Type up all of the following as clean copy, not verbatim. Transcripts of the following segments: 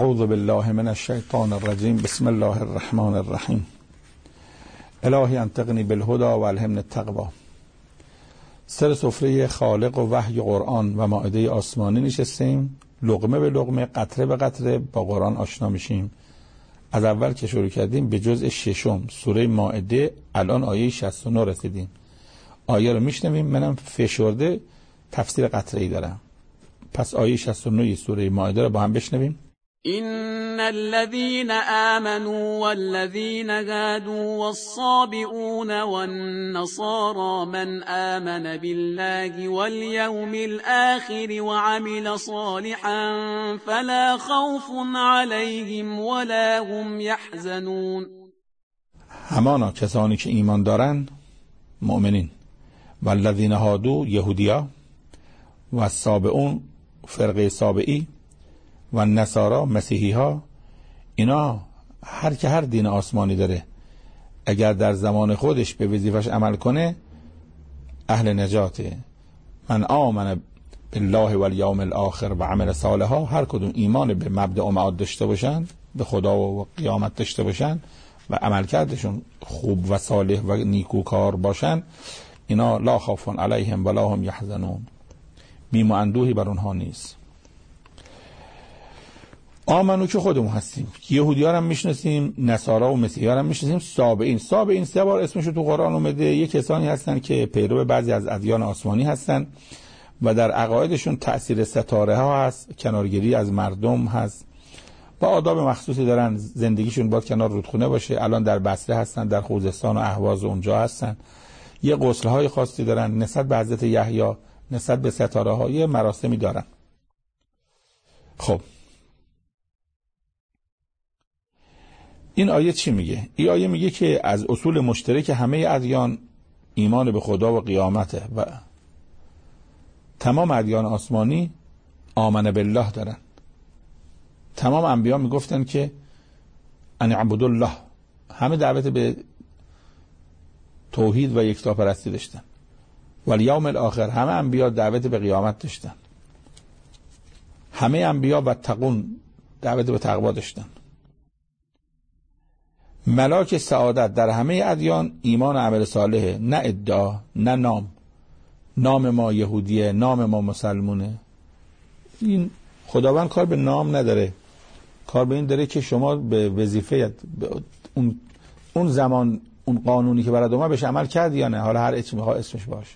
اعوذ بالله من الشیطان الرجیم. بسم الله الرحمن الرحیم. الهی انطقنی بالهدى و الهمنی التقوی. سر سفره خالق و وحی قرآن و مائده آسمانی نشستیم، لقمه به لقمه، قطره به قطره با قرآن آشنا میشیم. از اول که شروع کردیم به جزء ششم سوره مائده، الان آیه 69 رسیدیم. آیه رو میشنویم، منم فشرده تفسیر قطره‌ای دارم. پس آیه 69 سوره مائده رو با هم بشنویم. إن الذين آمنوا والذين هادوا والصابئون والنصارى من آمن بالله واليوم الآخر وعمل صالحا فلا خوف عليهم ولا هم يحزنون. همانا کسانی که ایمان دارن، مؤمنین، والذین هادوا یهودیا، و الصابئون فرقه صابئی، و نصارا مسیحی ها، اینا هر که هر دین آسمانی داره اگر در زمان خودش به وظیفش عمل کنه اهل نجاته. من آمن بالله و الیوم الاخر و عمل صالحا، هر کدوم ایمان به مبدأ و معاد داشته باشن، به خدا و قیامت داشته باشن و عملکردشون خوب و صالح و نیکوکار باشن، اینا لا خوف علیهم ولا هم یحزنون، بیم و اندوهی بر اونها نیست. آمنو که خودمون هستیم، یهودی ها هم میشناسیم، نصارا و مسیحی ها هم میشناسیم. صابئین 3 بار اسمش تو قرآن اومده. یه کسانی هستن که پیرو بعضی از ادیان آسمانی هستن و در عقایدشون تأثیر ستاره ها هست، کنارگیری از مردم هست و آداب مخصوصی دارن. زندگیشون باید کنار رودخونه باشه. الان در بصره هستن، در خوزستان و اهواز اونجا هستن. یه غسل های خاصی دارن نسبت به حضرت یحیی، نسبت به ستاره ها یه مراسمی دارن. خب این آیه چی میگه؟ این آیه میگه که از اصول مشترک همه ادیان ایمان به خدا و قیامته و تمام ادیان آسمانی آمن بالله دارن. تمام انبیا میگفتن که ان اعبدوا الله، همه دعوت به توحید و یکتاپرستی داشتن. و الیوم الاخر، همه انبیا دعوت به قیامت داشتن. همه انبیا و تقون دعوت به تقوا داشتن. ملاک سعادت در همه ادیان ایمان و عمل صالحه، نه ادعا، نه نام ما یهودیه، نام ما مسلمونه. این خداوند کار به نام نداره، کار به این داره که شما به وظیفه اون زمان اون قانونی که برات اومد بهش عمل کردی یا نه، حالا هر اسمش باشه.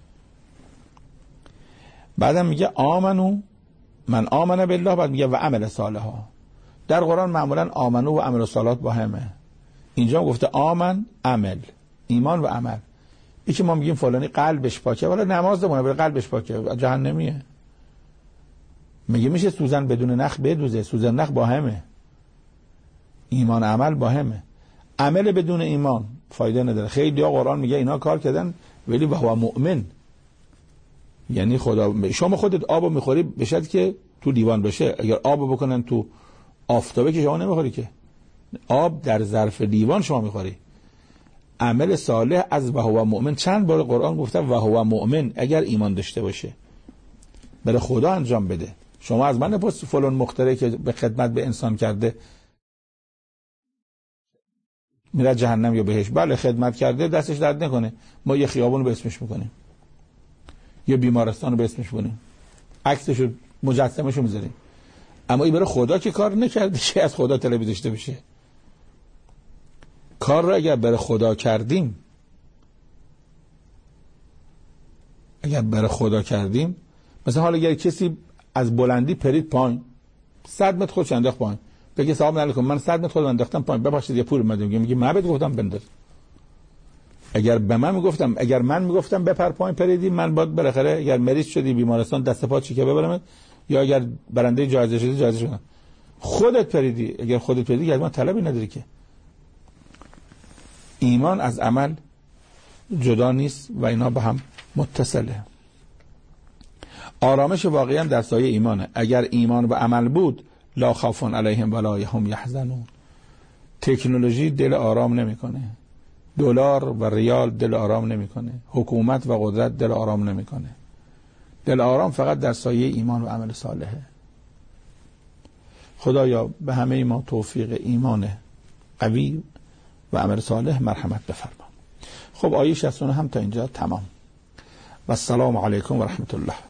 بعدم میگه آمنو، من آمن بالله، بعد میگه و عمل صالحا. در قرآن معمولا آمنو و عمل صالحات با همه. اینجا گفته آمن، عمل، ایمان و عمل. این که ما میگیم فلانی قلبش پاکه، ولی نماز بخونه ولی قلبش پاکه، جهنمیه. میشه سوزن بدون نخ بدوزه، سوزن نخ با همه. ایمان عمل با همه. عمل بدون ایمان فایده نداره. خیلی ها قرآن میگه اینا کار کردن ولی و هو مؤمن، یعنی خدا. شما خودت آبو میخوری بشد که تو لیوان بشه، اگر آبو بکنن تو آفتابه که شما نمیخوری، که آب در ظرف لیوان شما میخوری. عمل صالح از و هو مؤمن، چند بار قرآن گفته و هو مؤمن، اگر ایمان داشته باشه برای خدا انجام بده. شما از من نپرس فلان مخترع که به خدمت به انسان کرده میره جهنم یا بهش. بله خدمت کرده دستش درد نکنه، ما یه خیابون رو به اسمش میکنیم، یه بیمارستان رو به اسمش میکنیم، عکسش رو مجسمش رو میذاریم. اما این برای خدا که کار نکرده که از خدا طلبی داشته بشه. کار رو اگر برای خدا کردیم، مثلا حالا اگر کسی از بلندی پرید پایین، 100 متر خودش انداخت پایین، بگه سلام علیکم من 100 متر خودم انداختم پایین، ببخشید یه پول اومد، میگه من بهت گفتم بنداز. اگر من میگفتم بپر پایین پریدی، من باید بالاخره اگر مریض شدی بیمارستان دست پا چیکه ببرمت، یا اگر برنده جایزه شدی جایزه شدن. خودت پریدی، اگر خودت پریدی از من طلبی نداری. که ایمان از عمل جدا نیست و اینا به هم متصله. آرامش واقعی هم در سایه ایمانه. اگر ایمان و عمل بود لا خوف علیهم ولا هم یحزنون. تکنولوژی دل آرام نمیکنه، دلار و ریال دل آرام نمیکنه، حکومت و قدرت دل آرام نمیکنه. دل آرام فقط در سایه ایمان و عمل صالحه. خدایا به همه ما توفیق ایمان قوی و عمل صالح مرحمت بفرما. خب آیه 69 هم تا اینجا تمام. و السلام علیکم و رحمت الله.